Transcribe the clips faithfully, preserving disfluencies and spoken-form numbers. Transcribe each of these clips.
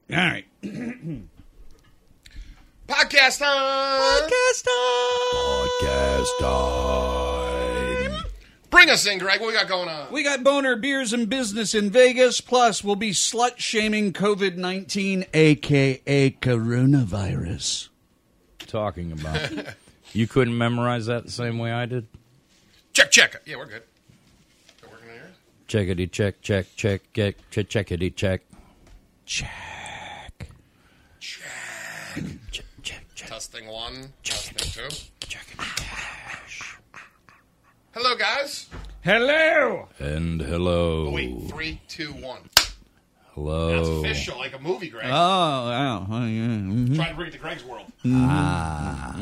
All right. Podcast time! Podcast time! Podcast time. Bring us in, Greg. What we got going on? We got Boner Beers and Business in Vegas, plus we'll be slut-shaming COVID nineteen, a k a coronavirus. Talking about. You couldn't memorize that the same way I did? Check, check. Yeah, we're good. Is it working in here? Checkity check, check, check, check, check, checkity check. Check. Check. Check, check, check. Testing one. Check Testing two. Checkity cash. Hello, guys. Hello! And hello. Oh, wait. Three, two, one. Hello. That's official, like a movie, Greg. Oh, wow. Oh, yeah. Mm-hmm. Trying to bring it to Greg's world. Ah.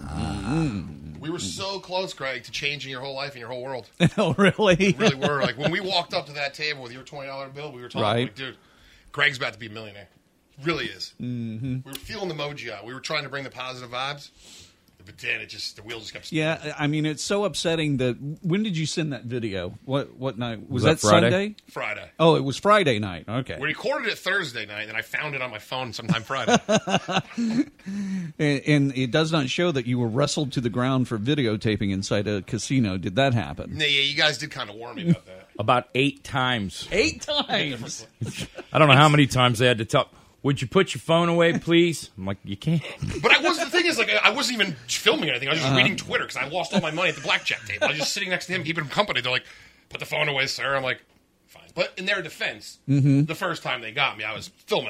We were so close, Greg, to changing your whole life and your whole world. Oh, really? We really were. Like, when we walked up to that table with your twenty dollar bill, we were talking, Right. like, dude, Greg's about to be a millionaire. Really is. Mm-hmm. We were feeling the mojo out. We were trying to bring the positive vibes, but then it just, the wheels just kept spinning. Yeah, I mean, it's so upsetting that... When did you send that video? What what night? Was, Was that, that Friday? Sunday? Friday. Oh, it was Friday night. Okay. We recorded it Thursday night, and I found it on my phone sometime Friday. And, and it does not show that you were wrestled to the ground for videotaping inside a casino. Did that happen? Yeah, yeah, you guys did kind of warn me about that. About eight times. Eight times. I don't know how many times they had to tell. Would you put your phone away, please? I'm like, you can't. But I was the thing is, like, I wasn't even filming anything. I was just Uh-huh. reading Twitter because I lost all my money at the blackjack table. I was just sitting next to him, keeping him company. They're like, "Put the phone away, sir." I'm like, "Fine." But in their defense, Mm-hmm. the first time they got me, I was filming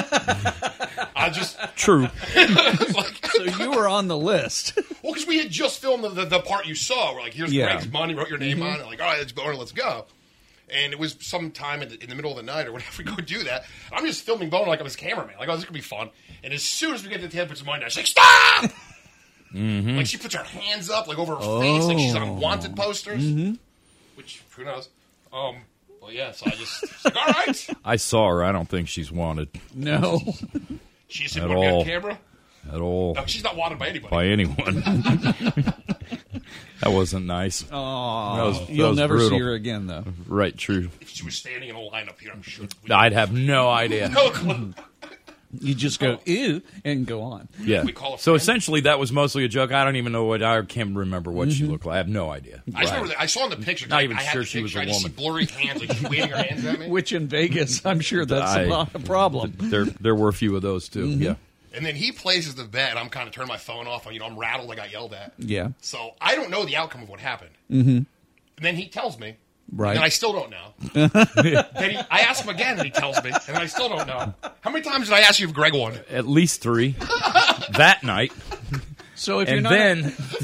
hot. I just True. like, So you were on the list. well, because we had just filmed the, the, the part you saw. We're like, "Here's Yeah. Greg's money." Wrote your name on it. Like, all right, let's go. Let's go. And it was some time in the, in the middle of the night or whatever we go do that. I'm just filming Boner like I'm his cameraman. Like, oh, this could be fun. And as soon as we get to the table, puts money down, she's like, "Stop!" Mm-hmm. Like, she puts her hands up, like, over her face, like she's on wanted posters. Mm-hmm. Which, who knows? Um, well, yeah, so I just, it's like, all right. I saw her. I don't think she's wanted No. She just At didn't want to be all. on camera. at all No, she's not wanted by anybody. by anyone. That wasn't nice. Oh, That was- that you'll was never brutal. see her again, though. Right, true. If she was standing in a lineup here, I'm sure. We, I'd have no idea. no clue. You just go, ew, and go on. Yeah. We call a So friend. essentially, that was mostly a joke. I don't even know what. I can't remember what she looked like. I have no idea. I just remember that I saw in the picture. Not I, even I had sure the she was picture, a I just woman. see blurry hands, like she's waving her hands at me. Which in Vegas, I'm sure that's I- a lot of problem. There, there were a few of those too. Yeah. And then he places the bet. I'm kind of turning my phone off. You know, I'm rattled. I got yelled at. Yeah. So I don't know the outcome of what happened. Mm-hmm. And then he tells me. Right. And I still don't know. Then he, I ask him again, and he tells me, and I still don't know. How many times did I ask you if Greg won? At least three that night, So if you're and not then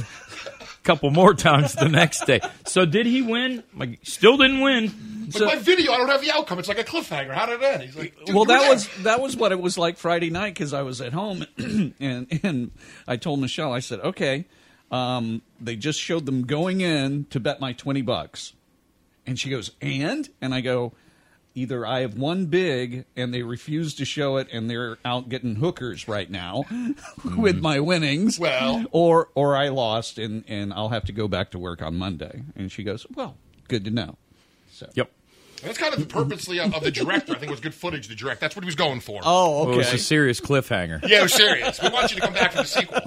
a couple more times the next day. So did he win? Like, still didn't win. But So- my video, I don't have the outcome. It's like a cliffhanger. How did it end? He's like, dude, well, you were that there. was that was what it was like Friday night because I was at home and and I told Michelle, I said, okay, um, they just showed them going in to bet my twenty bucks, and she goes, and and I go, either I have won big and they refuse to show it and they're out getting hookers right now with my winnings, Well. or or I lost and and I'll have to go back to work on Monday. And she goes, well, good to know. So Yep. And that's kind of purposely of, of the director. I think it was good footage to direct. That's what he was going for. oh, Well, it was okay. a serious cliffhanger. Yeah, it was serious. We want you to come back for the sequel.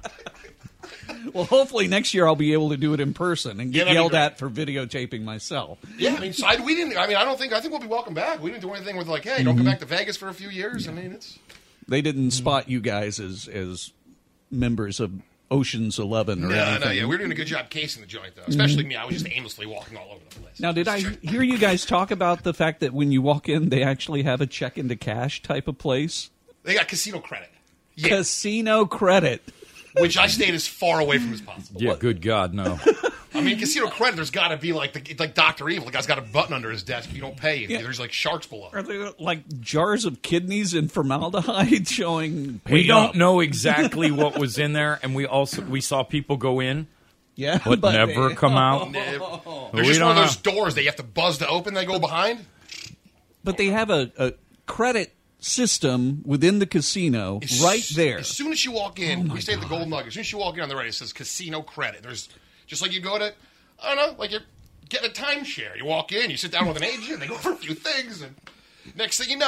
Well, hopefully next year I'll be able to do it in person and Yeah, get that'd be yelled great. at for videotaping myself. Yeah, I mean, so I, we didn't. I mean, I don't think. I think we'll be welcome back. We didn't do anything with like, hey, don't come back to Vegas for a few years. I mean, it's They didn't spot you guys as as members of Ocean's Eleven or no, anything. no. Yeah, we were doing a good job casing the joint, though. Especially me. I was just aimlessly walking all over the place. Now, did I hear you guys talk about the fact that when you walk in, they actually have a check into cash type of place? They got casino credit. Yeah, Casino credit. which I stayed as far away from as possible. Yeah, good God, no. I mean, casino credit. There's got to be like the, like Doctor Evil. The guy's got a button under his desk. If you don't pay, Yeah. there's like sharks below. Are there like jars of kidneys and formaldehyde showing? We paid don't up? know exactly what was in there, and we also we saw people go in, Yeah, but, never they- come out. There's We just one don't of those doors that you have to buzz to open. They go behind. But they have a, a credit system within the casino As- right there. As soon as you walk Oh in, we stay at the Golden Nugget. As soon as you walk in on the right, it says casino credit. There's just like you go to, I don't know, like you're getting a timeshare. You walk in, you sit down with an agent, they go over a few things, and next thing you know,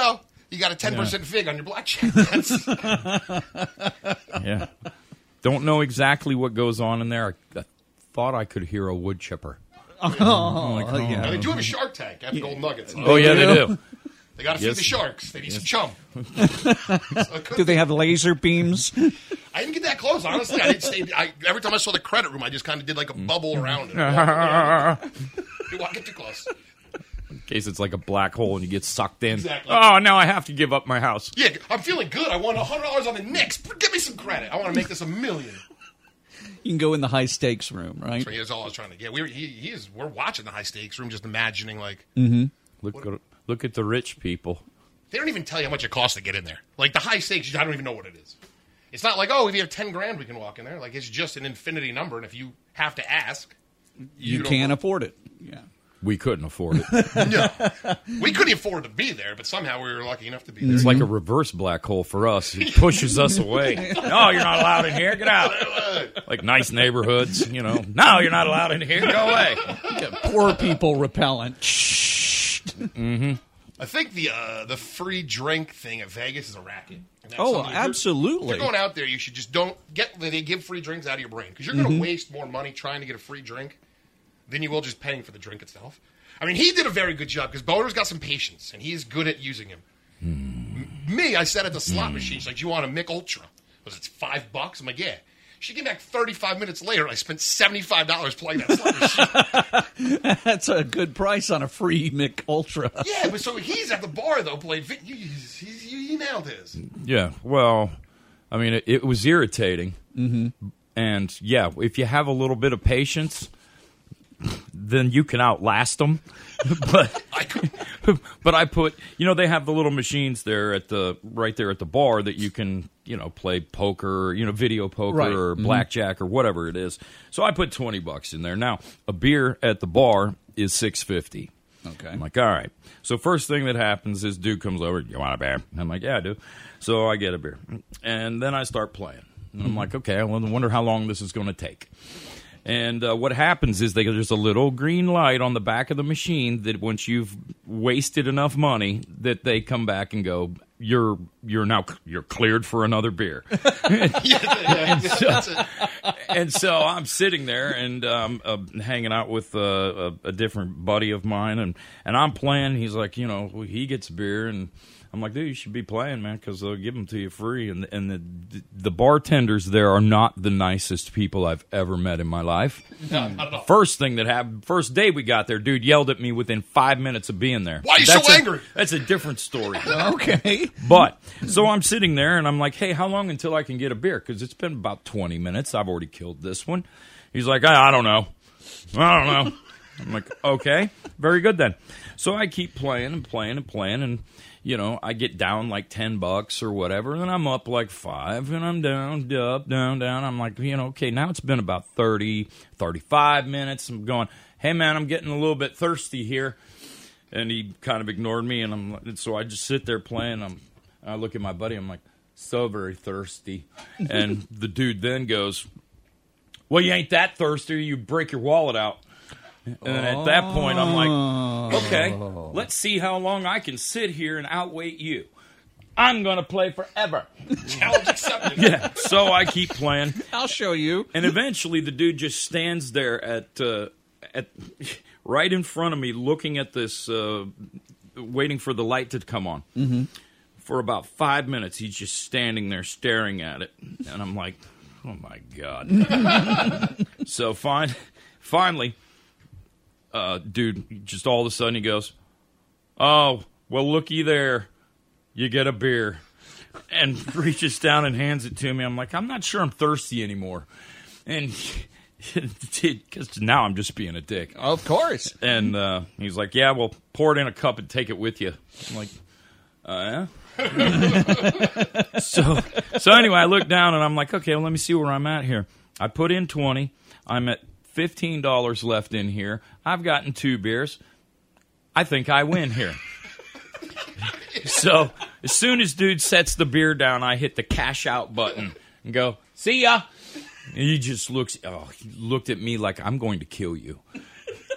You got a ten percent fig on your blackjack. That's, Yeah. Don't know exactly what goes on in there. I, I thought I could hear a wood chipper. Oh, like, oh. yeah. now, they do have a Shark Tank at the Golden Nuggets. Oh, yeah, they do. They got to feed Yes. the sharks. They need some chum. So it could Do they be. have laser beams? I didn't get that close, honestly. I didn't stay, I, every time I saw the credit room, I just kind of did like a bubble around it. You walk it too close. In case it's like a black hole and you get sucked in. Exactly. Oh, now I have to give up my house. Yeah, I'm feeling good. I won one hundred dollars on the Knicks. Give me some credit. I want to make this a million. You can go in the high stakes room, right? So here's all I was trying to get. We were, he, he is, we're watching the high stakes room, just imagining like Look at, look at the rich people. they don't even tell you how much it costs to get in there. Like the high stakes, I don't even know what it is. It's not like, oh, if you have ten grand, we can walk in there. Like it's just an infinity number, and if you have to ask, You, don't- can't afford it. Yeah. We couldn't afford it. No, we couldn't afford to be there, but somehow we were lucky enough to be there. It's like a reverse black hole for us. It pushes us away. No, you're not allowed in here. Get out. Like nice neighborhoods, you know. No, you're not allowed in here. Go away. Yeah, poor people repellent. I think the uh, the free drink thing at Vegas is a racket. And that's Oh, something- if you're- absolutely. If you're going out there, you should just don't get. They give free drinks out of your brain because you're going to waste more money trying to get a free drink than you will just paying for the drink itself. I mean, he did a very good job because Boner's got some patience and he's good at using him. M- Me, I said at the slot machine, she's like, "Do you want a Mick Ultra?" Was it five bucks? I'm like, "Yeah." She came back thirty-five minutes later, and I spent seventy-five dollars playing that slot machine. That's a good price on a free Mick Ultra. Yeah, but so he's at the bar though, playing. vi- He, he, he, he nailed his. Yeah, well, I mean, it, it was irritating. Mm-hmm. And, yeah, if you have a little bit of patience, then you can outlast them. but I could. but I put, you know, they have the little machines there at the right there at the bar that you can, you know, play poker, you know, video poker Right. or Mhm. blackjack or whatever it is. So I put twenty bucks in there. Now, a beer at the bar is six fifty. Okay. I'm like, all right. So first thing that happens is dude comes over, you want a beer? I'm like, yeah, I do. So I get a beer. And then I start playing. And I'm like, okay, I wonder how long this is going to take. And uh, what happens is they, there's a little green light on the back of the machine that once you've wasted enough money, that they come back and go, "You're you're now you're cleared for another beer." Yeah, yeah, so- that's it. And so I'm sitting there and um, uh, hanging out with uh, a, a different buddy of mine, and, and I'm playing. He's like, you know, he gets beer, and I'm like, dude, you should be playing, man, because they'll give them to you free. And and the the bartenders there are not the nicest people I've ever met in my life. No, not at all. First thing that happened, first day we got there, dude yelled at me within five minutes of being there. Why are you That's so a- angry? That's a different story. Okay. But so I'm sitting there and I'm like, hey, how long until I can get a beer? Because it's been about twenty minutes. I've already killed this one. He's like, I, I don't know. I don't know. I'm like, okay, very good then. So I keep playing and playing and playing, and you know, I get down like ten bucks or whatever, and I'm up like five, and I'm down, up, down, down. I'm like, you know, okay, now it's been about thirty, thirty-five minutes. I'm going, hey man, I'm getting a little bit thirsty here. And he kind of ignored me, and I'm like- so I just sit there playing. I'm, I look at my buddy. I'm like, so very thirsty. And the dude then goes, well, you ain't that thirsty. You break your wallet out. And then at that point, I'm like, okay, let's see how long I can sit here and outwait you. I'm going to play forever. Challenge accepted. Yeah. So I keep playing. I'll show you. And eventually, the dude just stands there at uh, at right in front of me, looking at this, uh, waiting for the light to come on. Mm-hmm. For about five minutes, he's just standing there staring at it, and I'm like, "Oh my god!" So fine, finally, uh, dude, just all of a sudden he goes, "Oh, well, looky there, you get a beer." And reaches down and hands it to me. I'm like, I'm not sure I'm thirsty anymore. And because now I'm just being a dick. Of course. And uh, he's like, yeah, well, pour it in a cup and take it with you. I'm like, uh, yeah? so, so anyway, I look down and I'm like, okay, well, let me see where I'm at here. I put in twenty. I'm at fifteen dollars left in here. I've gotten two beers. I think I win here. So as soon as dude sets the beer down, I hit the cash out button and go, see ya. And he just looks, oh, he looked at me like, I'm going to kill you.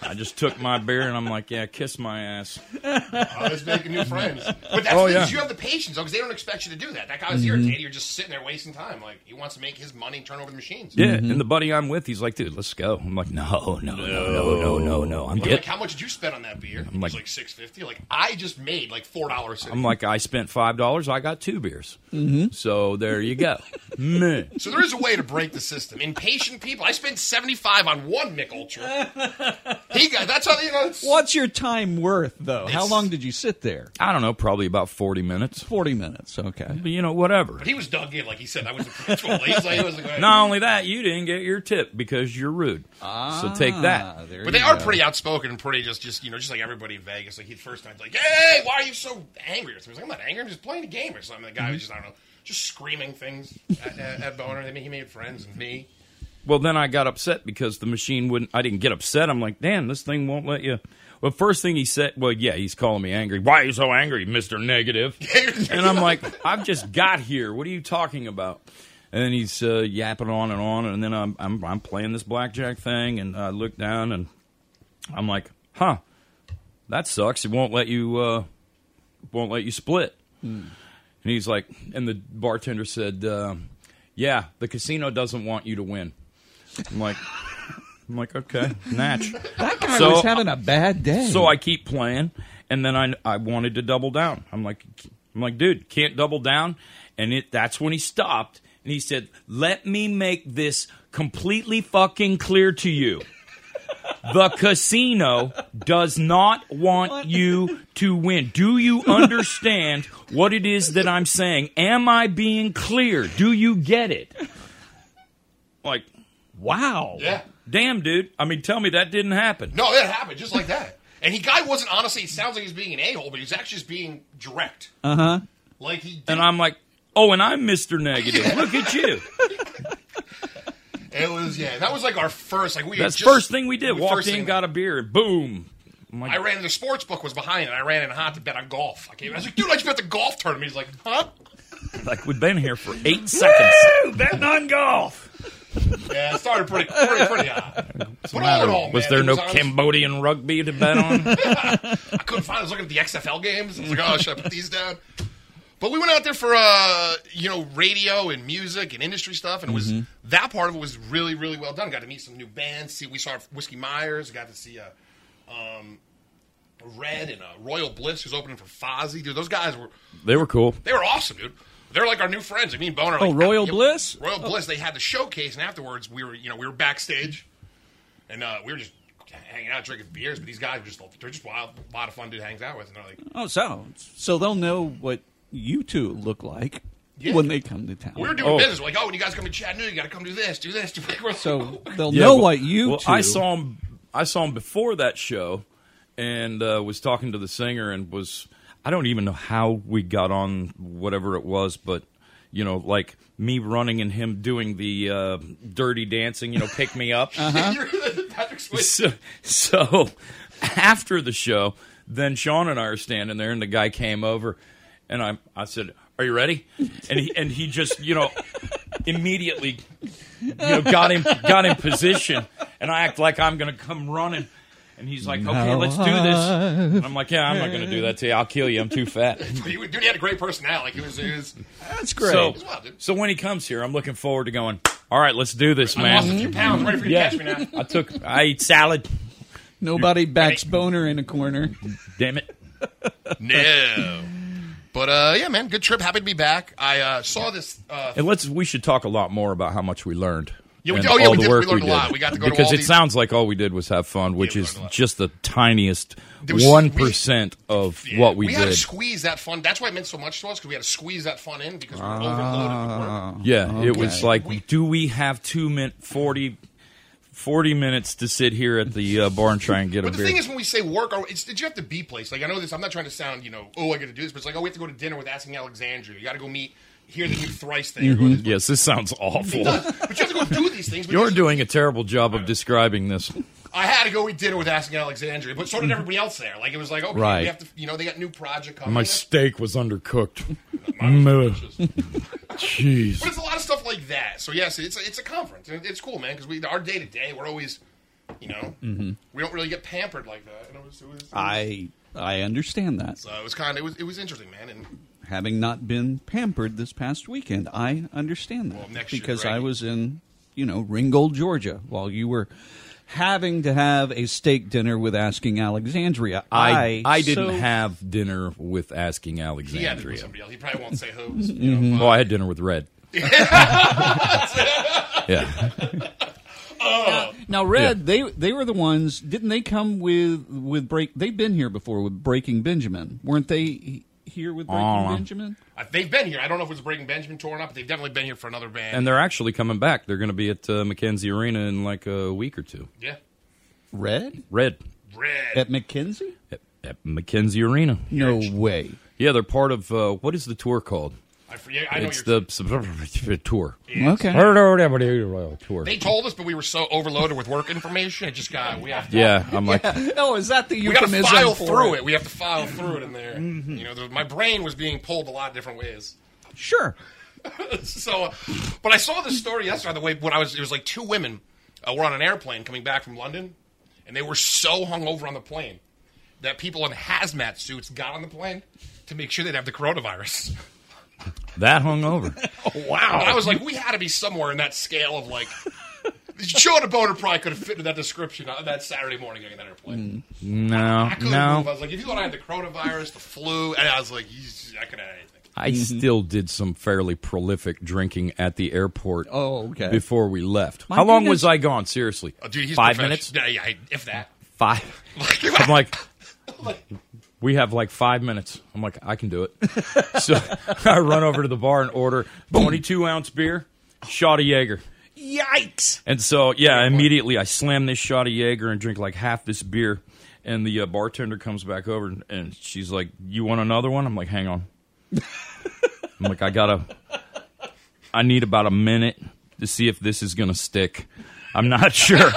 I just took my beer and I'm like, yeah, kiss my ass. I was making new friends. But that's Oh, the thing, yeah. is you have the patience, though, because they don't expect you to do that. That guy was irritated. You're just sitting there wasting time. Like, he wants to make his money and turn over the machines. Yeah, and the buddy I'm with, he's like, dude, let's go. I'm like, no, no, no, no, no, no, no. I'm Like, getting. how much did you spend on that beer? It like- was like six fifty. Like, I just made like four dollars. I'm like, I spent five dollars. I got two beers. Mm-hmm. So there you go. Meh. So there is a way to break the system. Impatient people. I spent seventy-five on one Mick Ultra. He got. That's how you know. It's, What's your time worth, though? How It's- long did you sit there? I don't know, probably about forty minutes. Forty minutes. Okay. But, you know, whatever. But he was dug in, like he said. I was the principal. He's like, he was like, Not only that, you didn't get your tip because you're rude. so take that. Ah, there But you they are go. pretty outspoken and pretty just, just you know, just like everybody in Vegas. Like he first time, like, hey, why are you so angry? I was like, I'm not angry. I'm just playing a game or something. The guy was just, I don't know, just screaming things at, at, at Boner. He made friends and me. Well, then I got upset because the machine wouldn't. I didn't get upset. I'm like, damn, this thing won't let you. Well, first thing he said, well, yeah, he's calling me angry. Why are you so angry, Mister Negative? And I'm like, I've just got here. What are you talking about? And then he's uh, yapping on and on, and then I'm, I'm I'm playing this blackjack thing, and I look down, and I'm like, huh, that sucks. It won't let you uh, won't let you split. And he's like, and the bartender said, uh, yeah, the casino doesn't want you to win. I'm like, I'm like, okay, natch. That guy So- was having a bad day. So I keep playing, and then I I wanted to double down. I'm like, I'm like, dude, can't double down. And it that's when he stopped, and he said, "Let me make this completely fucking clear to you. The casino does not want What? you to win. Do you understand what it is that I'm saying? Am I being clear? Do you get it?" Like, wow. Yeah. damn, dude. I mean, tell me that didn't happen. No, that happened just like that. And he guy wasn't honestly. It sounds like he's being an a-hole, but he's actually just being direct. Uh huh. Like he. Did. And I'm like, oh, and I'm Mister Negative. Look at you. It was yeah. That was like our first. Like we. had That's the just, first thing we did. the Walked first in, thing- got a beer, and boom. I'm like, I ran. The sports book was behind it. I ran in hot to bet on golf. I came. I was like, dude, I just bet the golf tournament. He's like, huh? like we've been here for eight seconds. Woo! Betting on golf. Yeah, it started pretty, pretty, pretty hot. But all in all, was man, there it no honest- Cambodian rugby to bet on? I couldn't find. I was looking at the X F L games. I was like, oh, should I put these down? But we went out there for uh, you know, radio and music and industry stuff, and it was that part of it was really, really well done. Got to meet some new bands. See, we saw Whiskey Myers. Got to see uh, um, Red and uh, Royal Bliss, who's opening for Fozzy. Dude, those guys were They were cool. they were awesome, dude. They're like our new friends. I mean, Boner. Oh, like, Royal yeah, Bliss? Royal Bliss. They had the showcase, and afterwards, we were, you know, we were backstage, and uh, we were just hanging out, drinking beers. But these guys are just, they're just wild, a lot of fun to hang out with, and they're like, Oh, so so they'll know what you two look like Yeah. when they come to town. we were doing Oh. business. We're like, oh, when you guys come to Chattanooga, you got to come do this, do this, do this. So they'll Yeah, know but- what you Well, two. I saw him. I saw him before that show, and uh, was talking to the singer, and was I don't even know how we got on whatever it was, but you know, like me running and him doing the uh, dirty dancing. You know, pick me up. You're Patrick Swayze. So, so after the show, then Sean and I are standing there, and the guy came over, and I I said, "Are you ready?" And he and he just you know immediately you know got him got in position, and I act like I'm going to come running. And he's like, okay, let's do this. And I'm like, yeah, I'm not going to do that to you. I'll kill you. I'm too fat. He- Dude, he had a great personality. Like, it was, it was, That's great. So, was wild, dude. so when he comes here, I'm looking forward to going, all right, let's do this, I lost a man. few pounds. I'm ready for you to Yeah, catch me now. I took, I ate salad. Nobody backs Boner in a corner. Damn it. No. But, uh, yeah, man, good trip. Happy to be back. I uh, saw this. Uh, And let's, we should talk a lot more about how much we learned. Yeah, we and did- oh, yeah, all we the did. We work learned a did. lot. We got to go to because all it these- sounds like all we did was have fun, which we is learned a lot. just the tiniest There was- one percent of yeah, what we, we had to did. squeeze that fun. That's why it meant so much to us, because we had to squeeze that fun in because we were overloaded with work. Yeah, it was Okay. like, We- do we have two min forty, forty minutes to sit here at the uh, bar and try and get But a the beer? thing is, when we say work, or it's, did you have to be place? Like, I know this. I'm not trying to sound, you know, oh, I got to do this, but it's like, oh, we have to go to dinner with Asking Alexandria. You got to go meet, hear the new Thrice thing. Or go to this- Yes, this sounds awful. But you have to go do these things. But You're this- doing a terrible job of describing this. I had to go eat dinner with Asking Alexandria, but so did everybody else there. Like, it was like, okay, Right. we have to, you know, they got new project coming. My steak was undercooked. Mm. Jeez. But it's a lot of stuff like that. So yes, it's a, it's a conference. And it's cool, man, because we our day to day we're always You know, mm-hmm. we don't really get pampered like that. And it was, it was, it was, I I understand that. so it was kind of it was it was interesting, man. And Having not been pampered this past weekend, I understand that Well, next year, because right? I was in, you know, Ringgold, Georgia, while you were having to have a steak dinner with Asking Alexandria. I I didn't so- have dinner with Asking he had to Alexandria. with somebody else. He probably won't say who. You know, Well, I had dinner with Red. Yeah. Now, Red, Yeah. they they were the ones. Didn't they come with with break? They've been here before with Breaking Benjamin, weren't they? Here with Breaking Uh, Benjamin. Uh, they've been here. I don't know if it was Breaking Benjamin tour or not, but they've definitely been here for another band. And they're actually coming back. They're going to be at uh, Mackenzie Arena in like a week or two. yeah, Red Red Red. at McKenzie? at, at Mackenzie Arena. No way. Yeah, they're part of uh, what is the tour called? I, forget, I know It's you're. the sub- tour. Okay. Tour. They told us, but we were so overloaded with work information, it just got. We have to. Yeah, I'm like, Oh, is that the We got to euphemism file for through it. We have to file through it in there. You know, there, my brain was being pulled a lot of different ways. Sure. So, uh, but I saw this story yesterday. The way when I was, it was like two women uh, were on an airplane coming back from London, and they were so hungover on the plane that people in hazmat suits got on the plane to make sure they'd have the coronavirus. that hungover. Wow! And I was like, we had to be somewhere in that scale of like. Sean Boner probably could have fit in that description on that Saturday morning getting that airplane. No, I couldn't no. move. I was like, if you thought I had the coronavirus, the flu, and I was like, I could have anything. I still did some fairly prolific drinking at the airport. Oh, okay. Before we left. My How long goodness. was I gone? Seriously, Oh, dude, he's five professional. minutes. Yeah, yeah, if that. Five. I'm like, we have like five minutes. I'm like, I can do it. So I run over to the bar and order twenty-two ounce beer, shot of Jaeger. Yikes! And so, yeah, immediately I slam this shot of Jaeger and drink like half this beer. And the uh, bartender comes back over and, and she's like, "You want another one?" I'm like, "Hang on." I'm like, I gotta, I need about a minute to see if this is gonna stick. I'm not sure.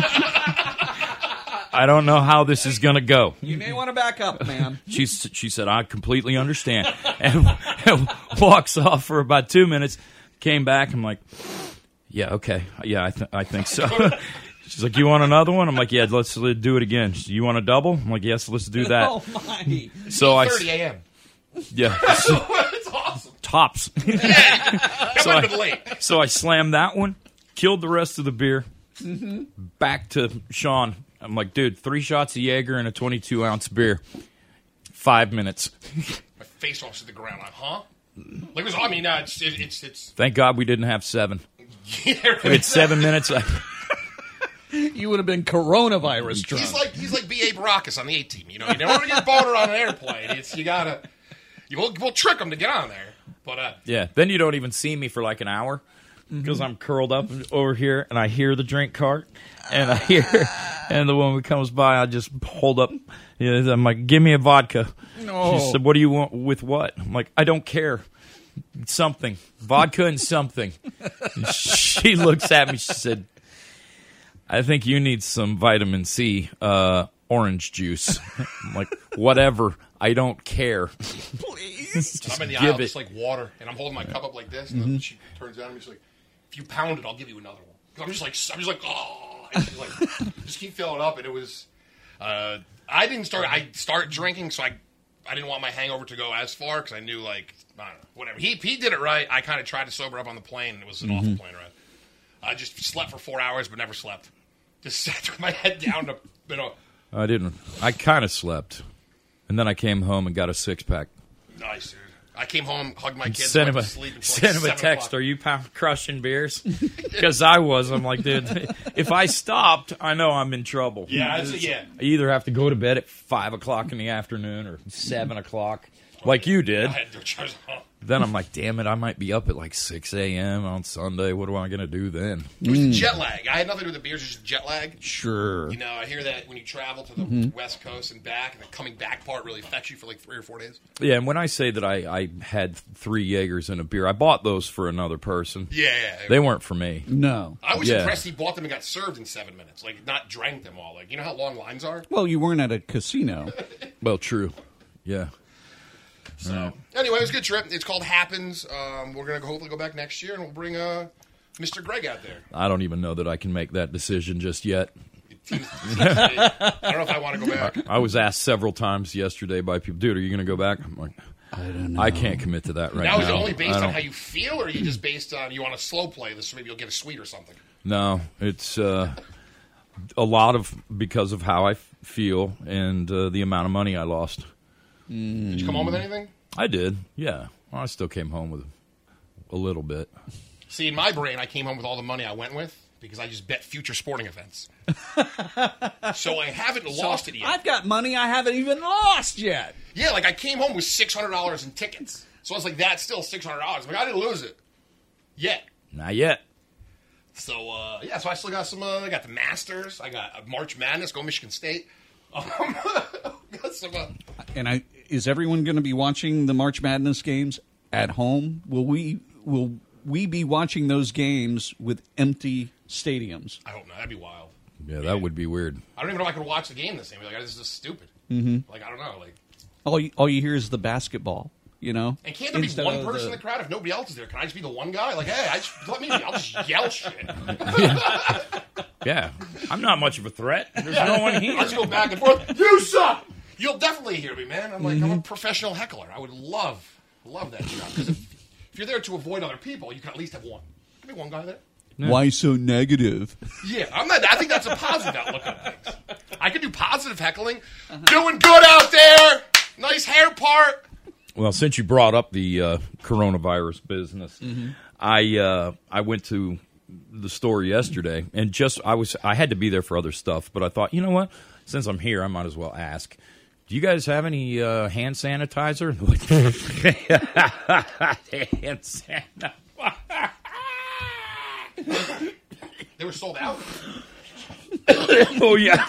I don't know how this is gonna go. You may want to back up, man. She she said, "I completely understand," and, and walks off for about two minutes. Came back. I'm like, "Yeah, okay, yeah, I th- I think so." She's like, "You want another one?" I'm like, "Yeah, let's uh, do it again." She's, "You want a double?" I'm like, "Yes, let's do that." Oh my! So I, thirty a.m. yeah, It's awesome. tops. It So would have I, been late. so I slammed that one, killed the rest of the beer. Mm-hmm. Back to Sean. I'm like, "Dude, three shots of Jaeger and a twenty-two ounce beer. Five minutes." My face off to the ground. Like, huh? Like it was. I mean, uh, it's it, it's it's. Thank God we didn't have seven. Yeah, We had seven minutes. I, You would have been coronavirus drunk. He's like he's like B A Baracus on the A team. You know, you don't want to get boner on an airplane. It's you gotta. You will we'll trick him to get on there. But uh, yeah. Then you don't even see me for like an hour because I'm curled up over here and I hear the drink cart and I hear and the woman comes by. I just hold up. You know, I'm like, "Give me a vodka." No. She said, "What do you want with what?" I'm like, "I don't care. Something. Vodka and something." And she looks at me. She said, "I think you need some vitamin C, uh, orange juice." I'm like, "Whatever. I don't care." Please. I'm in the give aisle it. just like water, and I'm holding my cup up like this, and then she turns down and she's like, "If you pound it, I'll give you another one." 'Cause I'm just like I'm just like oh, and she's like just keep filling up, and it was. Uh, I didn't start. I start drinking, so I I didn't want my hangover to go as far because I knew like I don't know, whatever. He he did it right. I kind of tried to sober up on the plane, and it was an awful plane ride. I just slept for four hours, but never slept. Just sat with my head down to you know. I didn't. I kind of slept. And then I came home and got a six pack. Nice, dude. I came home, hugged my kids, Sent him went a, to sleep until sent like him a seven text. o'clock. Are you pound crushing beers? Because I was. I'm like, dude, if I stopped, I know I'm in trouble. Yeah, I'd say, yeah. I either have to go to bed at five o'clock in the afternoon or seven o'clock, like you did. I had to charge Then I'm like, damn it, I might be up at like six a.m. on Sunday. What am I going to do then? It was the jet lag. I had nothing to do with the beers, it was just jet lag. Sure. You know, I hear that when you travel to the Mm-hmm. West Coast and back, and the coming back part really affects you for like three or four days. Yeah, and when I say that I, I had three Jaegers and a beer, I bought those for another person. Yeah, yeah. They weren't for me. No. I was yeah. impressed he bought them and got served in seven minutes. Like, not drank them all. Like, you know how long lines are? Well, you weren't at a casino. Well, true. Yeah. So, anyway, it was a good trip. It's called Happens. Um, we're going to hopefully go back next year, and we'll bring uh, Mister Greg out there. I don't even know that I can make that decision just yet. teams. I don't know if I want to go back. I was asked several times yesterday by people, dude, are you going to go back? I'm like, I don't know. I can't commit to that right Now, now. is it only based I on don't- how you feel, or are you just based on you want to slow play this so maybe you'll get a suite or something? No, it's uh, a lot of because of how I f- feel and uh, the amount of money I lost. Did you come home with anything? I did, yeah. Well, I still came home with a little bit. See, in my brain, I came home with all the money I went with because I just bet future sporting events. So I haven't lost it yet. I've got money I haven't even lost yet. Yeah, like I came home with six hundred dollars in tickets. So I was like, that's still six hundred dollars. Like, I didn't lose it yet. Not yet. So, uh, yeah, so I still got some, uh, I got the Masters. I got uh, March Madness, go Michigan State. Um, got some, uh, And I is everyone going to be watching the March Madness games at home? Will we will we be watching those games with empty stadiums? I don't know. That'd be wild. Yeah, that would be weird. I don't even know if I could watch the game the same way. Like, this is just stupid. Mm-hmm. Like, I don't know. Like, All you, all you hear is the basketball, you know? and can't there be Instead one of person the- in the crowd if nobody else is there? Can I just be the one guy? Like, hey, I just, let me be. I'll just yell shit. Yeah, I'm not much of a threat. There's no one I'll here. just go back and forth. You suck! You'll definitely hear me, man. I'm like, I'm a professional heckler. I would love, love that job. Because if, if you're there to avoid other people, you can at least have one. Give me one guy there. Why so negative? Yeah, I'm not. I think that's a positive outlook on things. I can do positive heckling. Doing good out there. Nice hair part. Well, since you brought up the uh, coronavirus business, I uh, I went to the store yesterday and just I was I had to be there for other stuff, but I thought, you know what? Since I'm here, I might as well ask. Do you guys have any uh, hand sanitizer? Hand sanitizer. They were sold out. Oh yeah.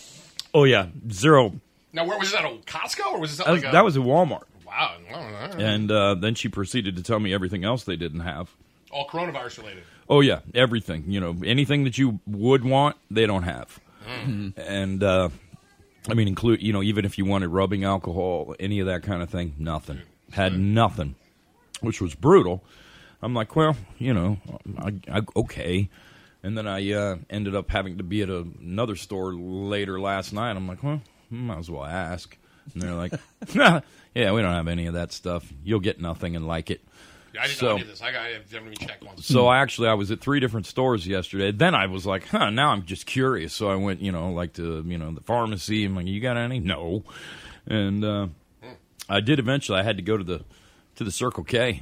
Oh yeah. Zero. Now, where was this at? A Costco or was this at That was, like a? that was at Walmart. Wow. I don't know. And uh, then she proceeded to tell me everything else they didn't have. All coronavirus related. Oh yeah, everything. You know, anything that you would want, they don't have. And uh, I mean, include you know, even if you wanted rubbing alcohol, any of that kind of thing, nothing. Had nothing, which was brutal. I'm like, well, you know, I, I, okay. And then I uh, ended up having to be at a, another store later last night. I'm like, well, might as well ask. And they're like, yeah, we don't have any of that stuff. You'll get nothing and like it. Yeah, I didn't So- know any of this. I got. I've never even checked once. So I actually I was at three different stores yesterday. Then I was like, huh, now I'm just curious. So I went, you know, like to, you know, the pharmacy. I'm like, you got any? No. And uh, I did eventually. I had to go to the to the Circle K.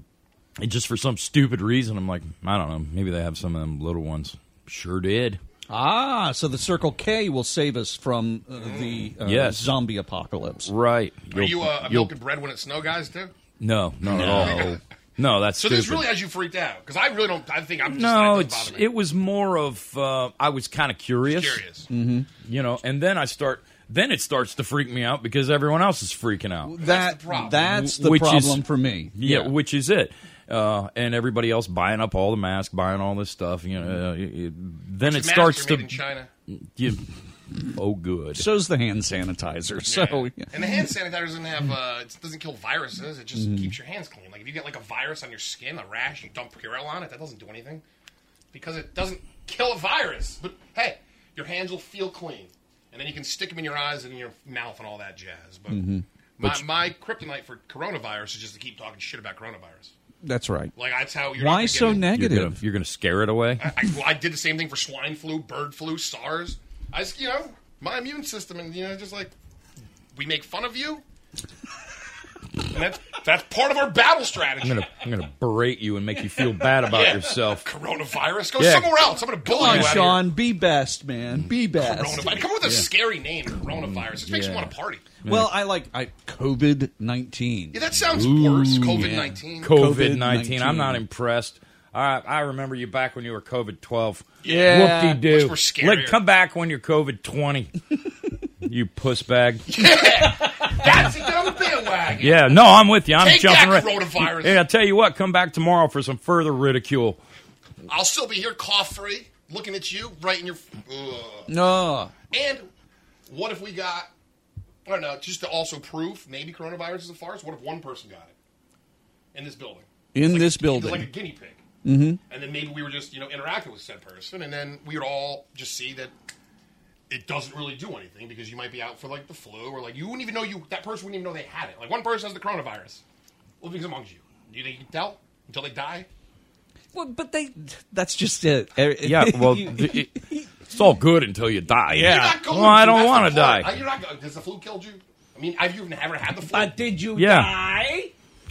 And just for some stupid reason, I'm like, I don't know, maybe they have some of them little ones. Sure did. Ah, so the Circle K will save us from uh, the uh, Yes. zombie apocalypse. Right. Are You'll- you uh, a you'll- milk and bread when it snow guys too? No, not at all. No, that's So stupid. this really has you freaked out because I really don't. I think I'm just. no, that doesn't it's bother me. it was more of uh, I was kind of curious. Curious. You know, and then I start. Then it starts to freak me out because everyone else is freaking out. That, the problem. That's the Which is- problem for me. Yeah, which is it. Uh, and everybody else buying up all the masks, buying all this stuff. You know, uh, it, it- then it Masks starts are to. made in China. You, oh, good. So's the hand sanitizer. So Yeah. And the hand sanitizer doesn't have. Uh, it doesn't kill viruses. It just keeps your hands clean. Like if you get like a virus on your skin, a rash, you dump Purell on it. That doesn't do anything because it doesn't kill a virus. But hey, your hands will feel clean, and then you can stick them in your eyes and in your mouth and all that jazz. But my, my kryptonite for coronavirus is just to keep talking shit about coronavirus. that's right. Like that's how you're. Why not so gonna get it. You're gonna, negative? you're gonna scare it away. I, I, well, I did the same thing for swine flu, bird flu, SARS. I just, you know, my immune system, and you know, just like we make fun of you, and that's that's part of our battle strategy. I'm gonna I'm gonna berate you and make you feel bad about Yeah. yourself. Coronavirus, go Yeah. somewhere else. I'm gonna bully Come on, you out Sean. Be best, man. Be best. here. Coronavirus. Come up with a scary name, coronavirus. It just makes Yeah. you want to party. Well, I like I COVID nineteen. Yeah, that sounds worse. COVID nineteen. COVID nineteen. I'm COVID-19. not impressed. I I remember you back when you were COVID twelve. Yeah. Whoop de Which doo. were scarier. Come back when you're COVID twenty. You puss bag. That's it. Get on the bandwagon. Yeah, no, I'm with you. I'm Take jumping that, right. coronavirus. Hey, I'll tell you what. Come back tomorrow for some further ridicule. I'll still be here, cough free, looking at you, right in your. Ugh. No. And what if we got, I don't know, just to also prove maybe coronavirus is a farce, what if one person got it in this building? In It's like this a- building. Like a guinea pig. Mm-hmm. And then maybe we were just, you know, interacting with said person, and then we would all just see that it doesn't really do anything because you might be out for like the flu or like you wouldn't even know you that person wouldn't even know they had it. Like one person has the coronavirus living amongst you. Do you think you can tell until they die? Well, but they that's just it. Yeah, well, it, it's all good until you die. Yeah. You're not going Well, I to. don't That's want the to die. point. You're not going. Has the flu killed you? I mean, have you ever had the flu? But did you Yeah. die?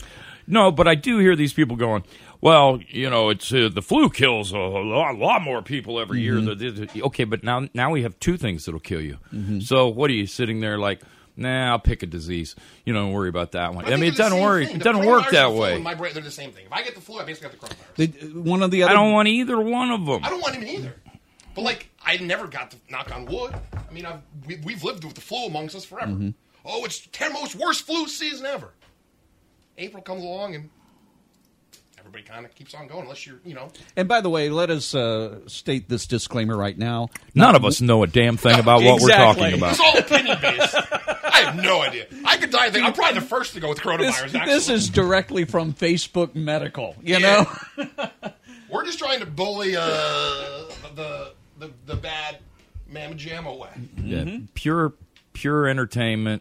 No, but I do hear these people going, well, you know, it's uh, the flu kills a lot, lot more people every Mm-hmm. year. Okay, but now now we have two things that'll kill you. Mm-hmm. So what are you sitting there like, nah, I'll pick a disease. You don't worry about that one. I, I mean, it think they're the doesn't same work. thing. It The doesn't work coronavirus that and the flu way. in my brain, they're the same thing. If I get the flu, I basically have the coronavirus. They, one of the I other. don't want either one of them. I don't want him either. But like, I never got to knock on wood. I mean, I've, we, we've lived with the flu amongst us forever. Mm-hmm. Oh, it's the most worst flu season ever. April comes along and everybody kind of keeps on going, unless you're, you know. And by the way, let us uh, state this disclaimer right now. None of us know a damn thing about what we're Exactly. talking about. It's all opinion based. I have no idea. I could die. I'm probably the first to go with This, coronavirus. actually. this is directly from Facebook Medical. You Yeah. know. We're just trying to bully uh, the, the the bad Mamma Jam away. Yeah, pure pure entertainment,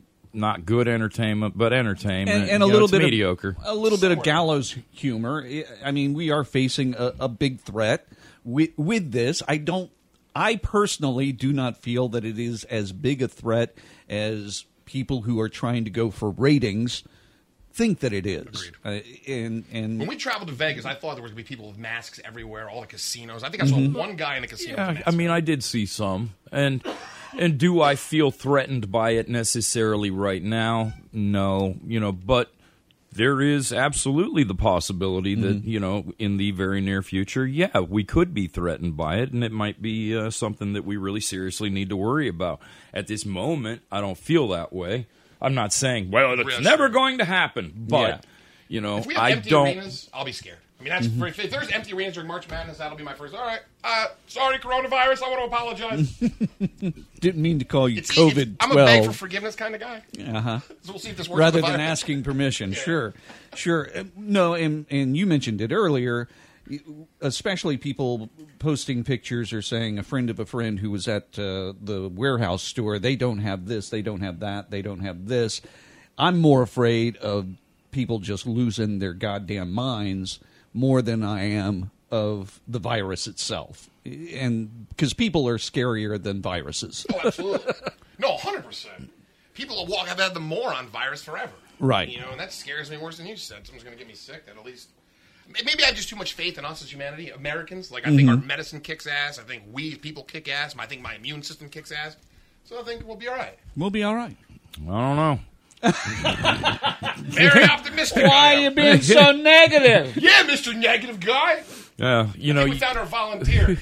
not good entertainment, but entertainment. and, and a You know, little it's bit mediocre. Of, a little bit of Somewhere. gallows humor. I mean, we are facing a, a big threat with, with this. I don't. I personally do not feel that it is as big a threat as people who are trying to go for ratings think that it is. Uh, and and When we traveled to Vegas, I thought there was going to be people with masks everywhere, all the casinos. I think I saw one guy in a casino with a Yeah, mask. I mean, I did see some, and and do I feel threatened by it necessarily right now? No, you know, but there is absolutely the possibility that you know, in the very near future, yeah, we could be threatened by it, and it might be uh, something that we really seriously need to worry about. At this moment, I don't feel that way. I'm not saying, well, it's Yeah, never sure. going to happen, but Yeah. you know, If we have I empty don't. arenas, I'll be scared. I mean, that's if, if there's empty arenas during March Madness, that'll be my first. All right, uh, sorry, coronavirus. I want to apologize. didn't mean to call you It's easy. COVID I'm a beg for twelve. forgiveness kind of guy. Uh-huh. So we'll see if this works. Rather with the than virus. asking permission. Sure, sure. Uh, No, and and you mentioned it earlier. Especially people posting pictures or saying a friend of a friend who was at uh, the warehouse store. They don't have this. They don't have that. They don't have this. I'm more afraid of people just losing their goddamn minds more than I am of the virus itself, and because people are scarier than viruses. Oh, absolutely. No, one hundred percent. People will walk. I've had the moron virus forever. Right. You know, and that scares me worse than you said. Someone's going to get me sick. That at least. Maybe I have just too much faith in us as humanity, Americans. Like, I think our medicine kicks ass. I think we people kick ass. I think my immune system kicks ass. So I think we'll be all right. We'll be all right. I don't know. Very optimistic. Why I are you am. being so negative? Yeah, Mister Negative Guy. Yeah, you know, I think we found our volunteer.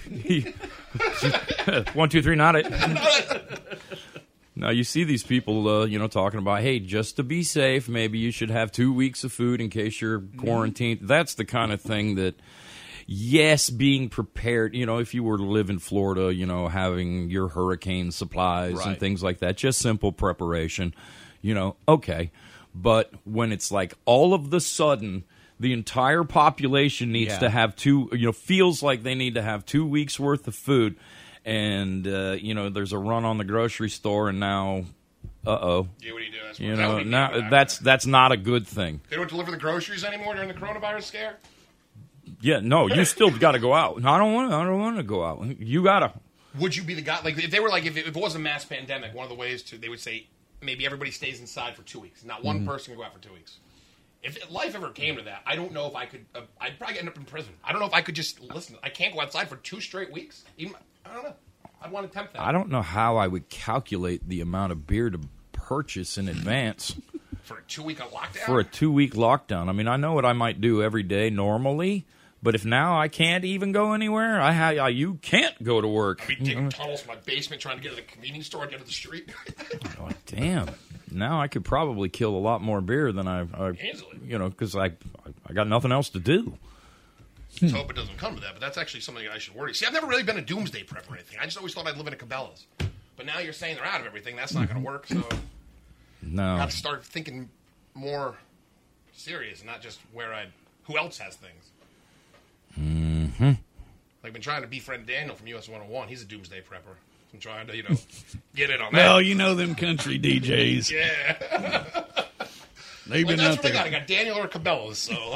one, two, three, not it. Now you see these people, uh, you know, talking about, hey, just to be safe, maybe you should have two weeks of food in case you're quarantined. That's the kind of thing that, yes, being prepared. You know, if you were to live in Florida, you know, having your hurricane supplies and Right. things like that, just simple preparation. You know, okay, but when it's like all of the sudden. The entire population needs Yeah. to have two, you know, feels like they need to have two weeks worth of food. And, uh, you know, there's a run on the grocery store, and now, uh-oh. Yeah, what are you doing? That's You that know, would be now bad. that's that's not a good thing. They don't deliver the groceries anymore during the coronavirus scare? Yeah, no, you still got to go out. No, I don't want. I don't want to go out. You gotta. Would you be the guy? Like, if they were like, if it, if it was a mass pandemic, one of the ways to, they would say, maybe everybody stays inside for two weeks. Not one person can go out for two weeks. If life ever came to that, I don't know if I could. Uh, I'd probably end up in prison. I don't know if I could just listen. I can't go outside for two straight weeks. Even I don't know. I'd want to tempt that I don't know how I would calculate the amount of beer to purchase in advance for a two week lockdown. for a two week lockdown. I mean, I know what I might do every day normally, but if now I can't even go anywhere, I, ha- I you can't go to work. I'd be digging tunnels in my basement trying to get to the convenience store at the end of the street. Oh, damn. Now I could probably kill a lot more beer than I, I Easily. you know, because I, I got nothing else to do. Let's hope it doesn't come to that, but that's actually something that I should worry. See, I've never really been a doomsday prep or anything. I just always thought I'd live in a Cabela's. But now you're saying they're out of everything. That's not going to work, so I No. got to start thinking more serious and not just where I. Who else has things? Mm-hmm. Like, I've been trying to befriend Daniel from U S one oh one. He's a doomsday prepper. I'm trying to, you know, get in on that. Well, you know them country D Js. Yeah. They've Like, been that's out what I there. got. I got Daniel or Cabela's, so.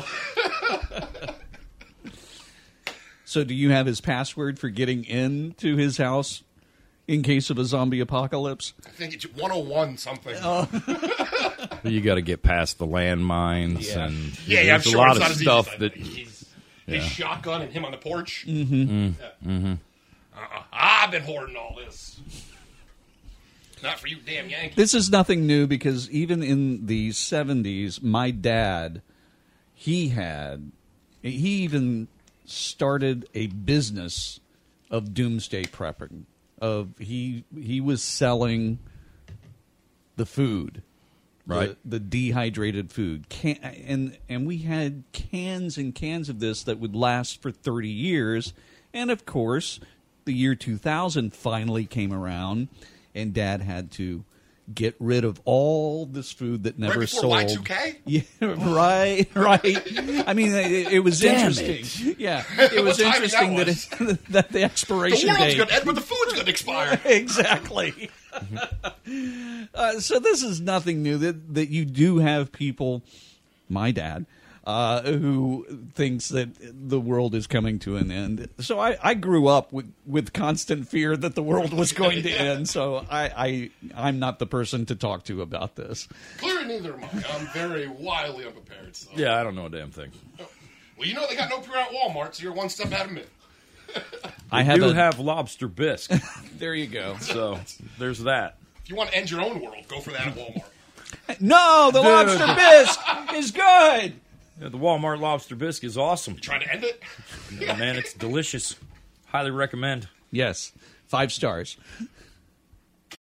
So do you have his password for getting into his house in case of a zombie apocalypse? I think it's one oh one something. You got to get past the landmines Yeah. and yeah, yeah, I'm there's sure a lot it's of not as stuff easy as that I- His, Yeah. his shotgun and him on the porch. Mm-hmm. Yeah. Mm-hmm. Uh-uh. I've been hoarding all this. Not for you, damn Yankees. This is nothing new because even in the seventies, my dad, he had, he even started a business of doomsday prepping. Of he he was selling the food, Right. The, the dehydrated food, can, and and we had cans and cans of this that would last for thirty years, and of course, the year two thousand finally came around, and Dad had to get rid of all this food that never Right before sold. Y two K? Yeah, right, right. I mean, it, it was Damn interesting. Yeah, it was What timing interesting that that it, that the The expiration world's date. going to end, but the food's going to expire. Exactly. uh, so this is nothing new. That that you do have people, my dad, uh, who thinks that the world is coming to an end. So I, I grew up with, with constant fear that the world was going to end. So I, I I'm not the person to talk to about this. Clearly, neither am I. I'm very wildly unprepared. So. yeah, I don't know a damn thing. Well, you know they got no pure at Walmart, so you're one step ahead of me. I We have do a, have lobster bisque, there you go. so there's that. If you want to end your own world, go for that at Walmart. No, the Dude. lobster bisque is good. Yeah, the Walmart lobster bisque is awesome. Trying to end it? Man, it's delicious. Highly recommend. Yes, five stars.